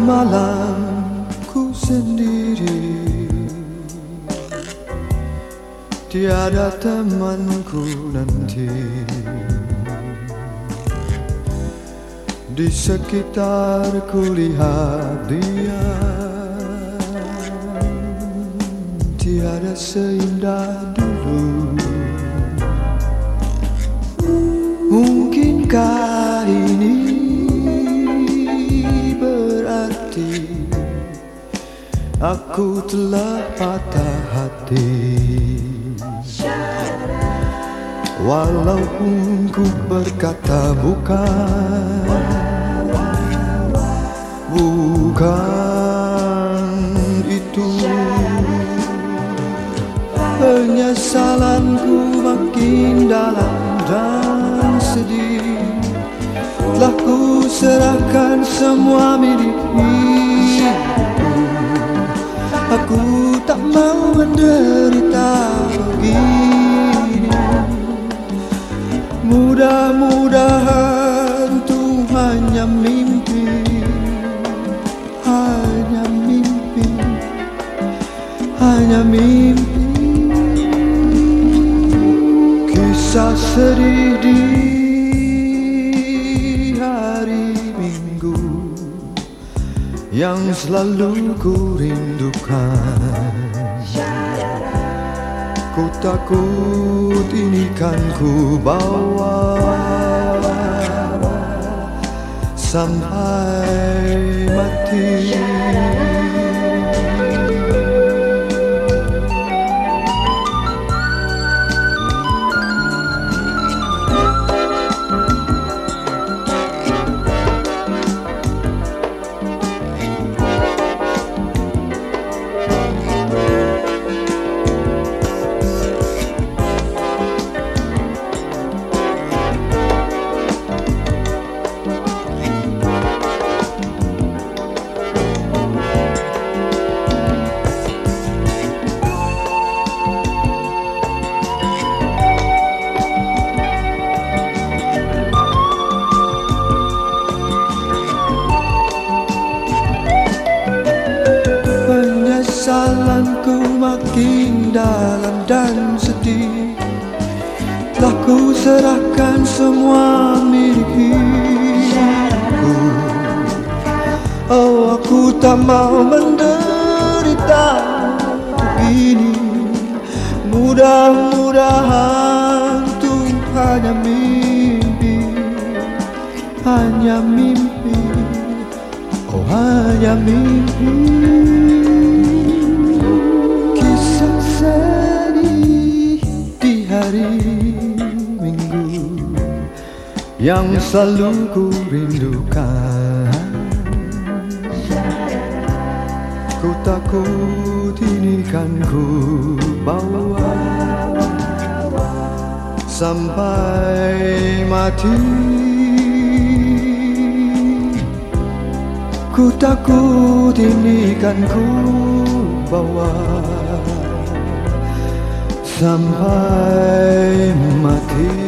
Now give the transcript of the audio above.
malamku sendiri, tiada temanku nanti. Di sekitarku lihat dia, tiada seindah dulu. Mungkinkah ini berarti aku telah patah hati? Walaupun ku berkata bukan itu, penyesalanku makin dalam dan sedih. Telah ku serahkan semua milik hidupku. Aku tak mau menderita begini. Mudah-mudahan itu hanya mimpi, hanya mimpi, hanya mimpi. Kisah sedih di hari Minggu yang selalu ku rindukan. Ku takut ini kan ku bawa sampai mati. Penyesalanku makin dalam dan sedih. Telah ku serahkan semua milik hidupku. Oh, aku tak mau menderita begini. Mudah-mudahan itu hanya mimpi, hanya mimpi. Oh, hanya mimpi. Kisah sedih di hari Minggu yang selalu ku rindukan. Ku takut ini kan ku bawa sampai mati. Ku takut ini kan ku bawa sampai mati.